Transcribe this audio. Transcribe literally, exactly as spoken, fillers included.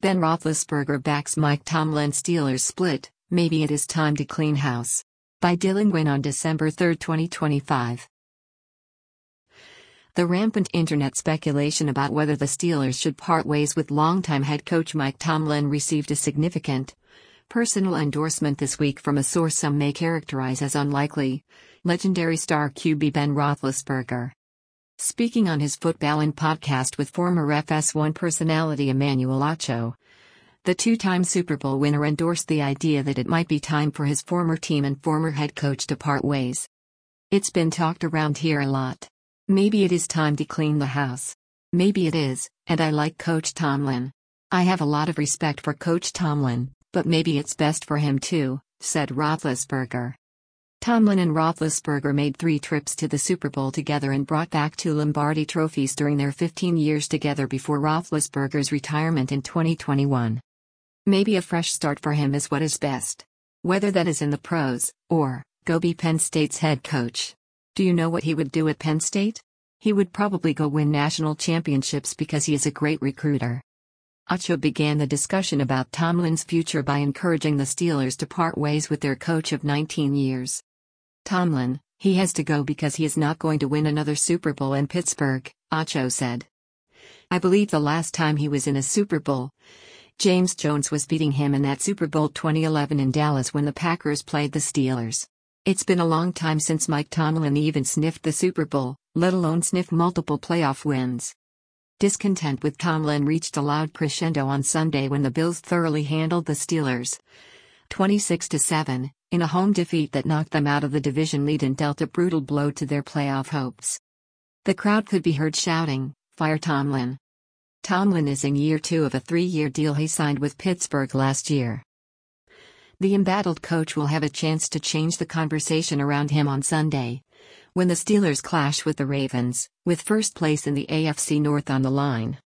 Ben Roethlisberger backs Mike Tomlin. Steelers split, maybe it is time to clean house. By Dylan Gwynn on December third, twenty twenty-five. The rampant internet speculation about whether the Steelers should part ways with longtime head coach Mike Tomlin received a significant personal endorsement this week from a source some may characterize as unlikely, legendary star Q B Ben Roethlisberger. Speaking on his Footballin' podcast with former F S one personality Emmanuel Acho, the two-time Super Bowl winner endorsed the idea that it might be time for his former team and former head coach to part ways. It's been talked around here a lot. Maybe it is time to clean the house. Maybe it is, and I like Coach Tomlin. I have a lot of respect for Coach Tomlin, but maybe it's best for him too, said Roethlisberger. Tomlin and Roethlisberger made three trips to the Super Bowl together and brought back two Lombardi trophies during their fifteen years together before Roethlisberger's retirement in twenty twenty-one. Maybe a fresh start for him is what is best. Whether that is in the pros, or, go be Penn State's head coach. Do you know what he would do at Penn State? He would probably go win national championships because he is a great recruiter. Acho began the discussion about Tomlin's future by encouraging the Steelers to part ways with their coach of nineteen years. Tomlin, he has to go because he is not going to win another Super Bowl in Pittsburgh, Acho said. I believe the last time he was in a Super Bowl, James Jones was beating him in that Super Bowl twenty eleven in Dallas when the Packers played the Steelers. It's been a long time since Mike Tomlin even sniffed the Super Bowl, let alone sniff multiple playoff wins. Discontent with Tomlin reached a loud crescendo on Sunday when the Bills thoroughly handled the Steelers, twenty-six to seven, in a home defeat that knocked them out of the division lead and dealt a brutal blow to their playoff hopes. The crowd could be heard shouting, "Fire Tomlin!" Tomlin is in year two of a three-year deal he signed with Pittsburgh last year. The embattled coach will have a chance to change the conversation around him on Sunday, when the Steelers clash with the Ravens, with first place in the A F C North on the line.